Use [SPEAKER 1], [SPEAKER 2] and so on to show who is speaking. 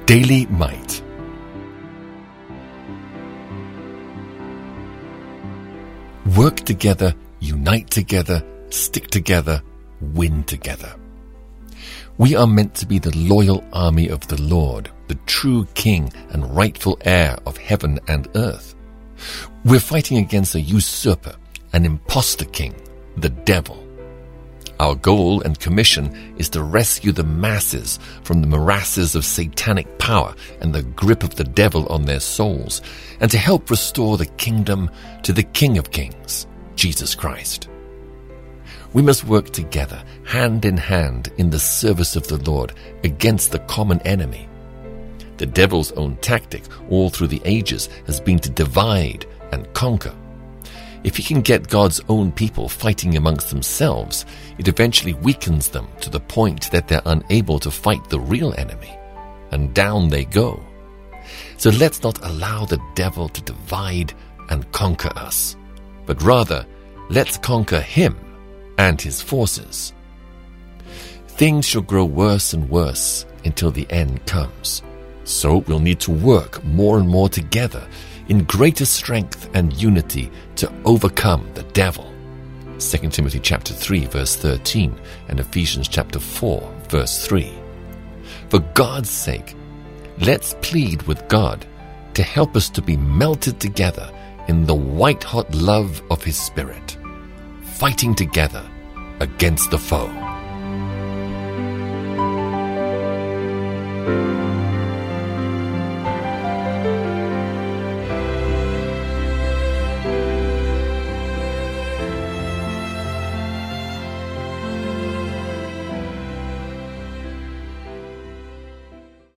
[SPEAKER 1] Daily Might. Work together, unite together, stick together, win together. We are meant to be the loyal army of the Lord, the true King and rightful heir of heaven and earth. We're fighting against a usurper, an imposter king, the devil. Our goal and commission is to rescue the masses from the morasses of satanic power and the grip of the devil on their souls, and to help restore the kingdom to the King of Kings, Jesus Christ. We must work together, hand in hand, in the service of the Lord against the common enemy. The devil's own tactic all through the ages has been to divide and conquer. If he can get God's own people fighting amongst themselves, it eventually weakens them to the point that they're unable to fight the real enemy, and down they go. So let's not allow the devil to divide and conquer us, but rather let's conquer him and his forces. Things shall grow worse and worse until the end comes. So we'll need to work more and more together in greater strength and unity to overcome the devil. 2 Timothy chapter 3 verse 13 and Ephesians chapter 4 verse 3. For God's sake, let's plead with God to help us to be melted together in the white-hot love of His Spirit, fighting together against the foe.